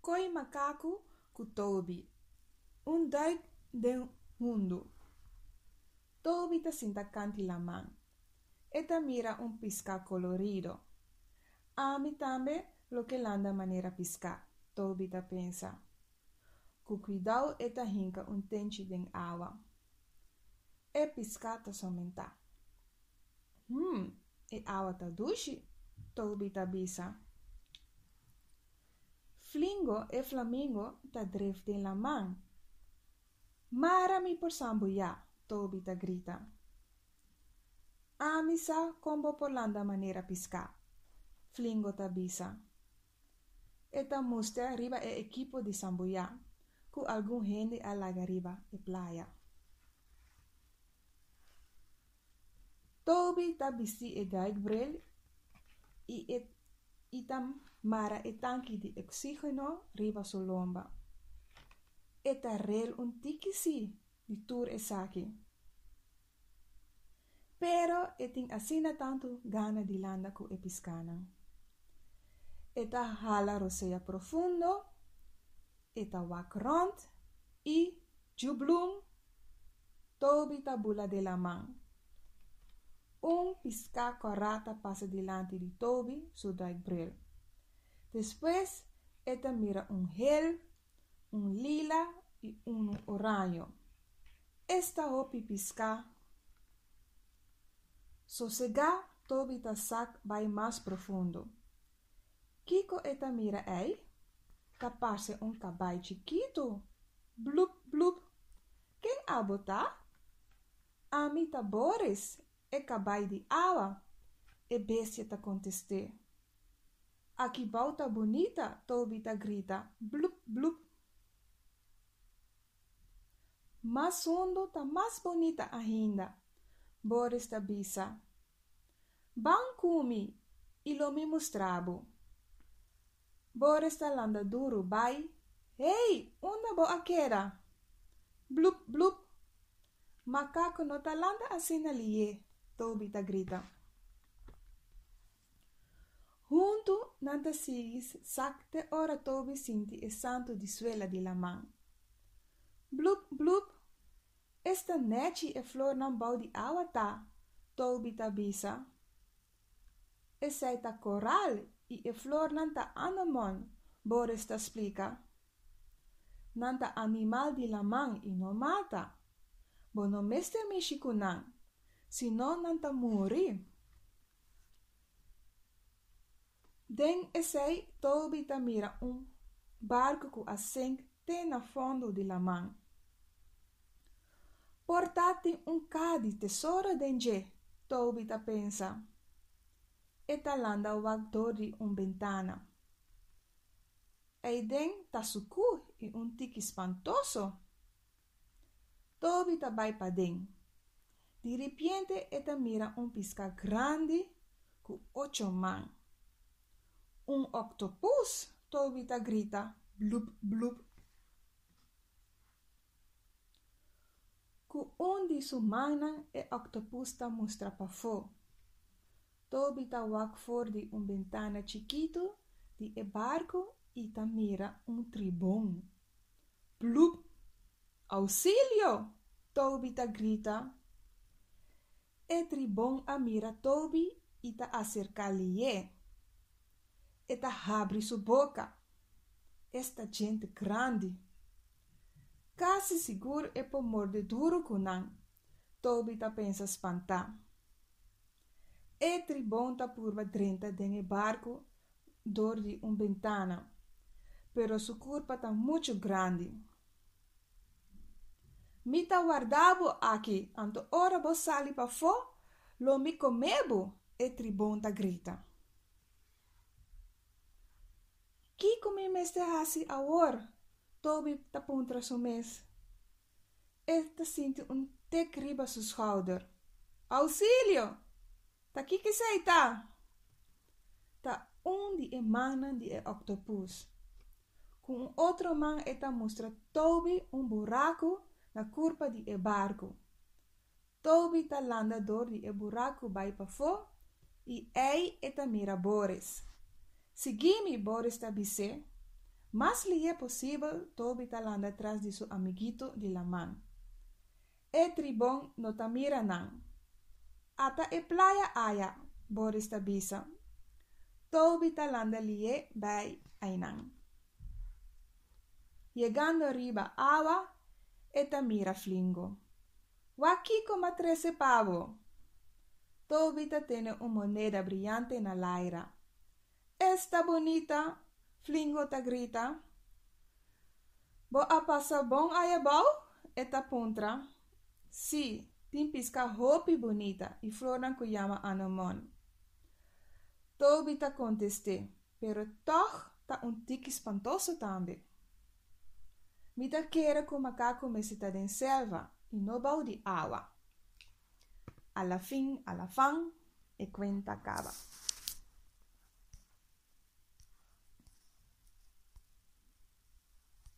Koi macaco ku Toby. Duik den mundo. Toby ta sinta canti la man. Eta mira pisca colorido. Ami tambe lo que landa manera pisca. Toby ta pensa. Ku cuidado eta hinka tenchi den awa. E pisca ta somenta. E awa ta dushi. Toby ta bisa. Flingo e Flamingo ta dref den la man. Mara mi por sambuya, Toby ta grita. Amisa combo por landa manera pisca. Flingo ta bisa. Eta muste arriba e equipo di sambuya, cu algum gente alaga riba e playa. Toby ta bisi e duikbril itam mara e tanki di oxígeno riba su lomba. Eta rel tiki si di tour e saki. Pero eting asina tanto gana di landa ku e piscana. Eta hala rosea profundo. Eta wak rond. I jublum. Toby tabula de la man. Pisca corrata passa delante de Toby su duikbril. Después, eta mira gel, lila e oranjo. Esta hopi pisca. Sossega, Toby ta sac vai mais profundo. Kiko eta mira ei. Capaz cabai chiquito. Blup, blup. Quem abota? Amita Boris. E cabai di awa. E bestia ta conteste. Aqui bauta bonita, Toby ta grita. Blup, blup. Mas fundo ta mais bonita ainda. Boris ta bisa. Bancumi, ilo mi mostrabo. Boris ta landa duro bai. Hey, onda bo aquera. Blup, blup. Macaco no ta landa asina liye. Toby ta grita. Junto nanta sigis sakte ora Toby sinti e santo di suela di la man. Blup, blup. Esta neti e flor nan bau di awa ta. Toby ta bisa. E sei ta coral e flor nanta anemon. Boris ta explica. Nanta animal di la man e no mata. Bono mester mexikunan. Sino nanta muri. Den e sei Toby ta mira barco cu assenk te na fondo di la man. Portati ca di tesoro denje, Toby ta pensa. E ta landa wak dori ventana. E den ta suku e tiki spantoso. Toby ta bai pa den. Di repente eta mira pisca grande cu 8 man. Octopus, Toby ta grita. Blup, blup. Cu di su manan e octopus ta mostra pa fo. Toby ta wak for di ventana chiquito di e barco e ta mira tribon. Blup. Auxilio, Toby ta grita. E tribon a mira Toby e ta acerca-lhe. E ta abre su boca. Esta gente grande. Quase seguro e po morde duro kunan. Toby ta pensa espanta. E tribon ta purva drenta den e barco dor di ventana. Pero su curpa ta muito grande. Mi ta guardavo aqui, anto ora bo sali pa fo, lo mi comebo, e tribon ta grita. Kiko mi meste hasi awor, Toby ta puntra su mes. E ta sinti tek riba su schouder. Auxilio! Ta kiki sei ta? Ta di e manan di e octopus. Con outro man e ta mostra Toby buraco na curva di e barco. Toby ta landa dor di e buraco bai pa fo, e ei e ta mira Boris. Seguimi, Boris ta bise, Mas lhe é possível Tobita landa atrás de seu amiguito de la man. E tribon no tamira nan. Ata e playa aya, Boris tabisa. Tobita landa lhe bei ainan. Llegando arriba agua, e tamira flingo. Wakiko matrese pavo. Tobita tiene una moneda brillante en el aire. Esta bonita, flingo ta grita. Bo a passa bom ayabau? Eta puntra. Si, tin pisca hopi bonita y floran kuyama anomon. Tobita contesté, pero toch ta un tic espantoso tambe. Mita quera com macaco me cita den selva y no bau di agua. Alla fin, alla fan, e cuenta acaba.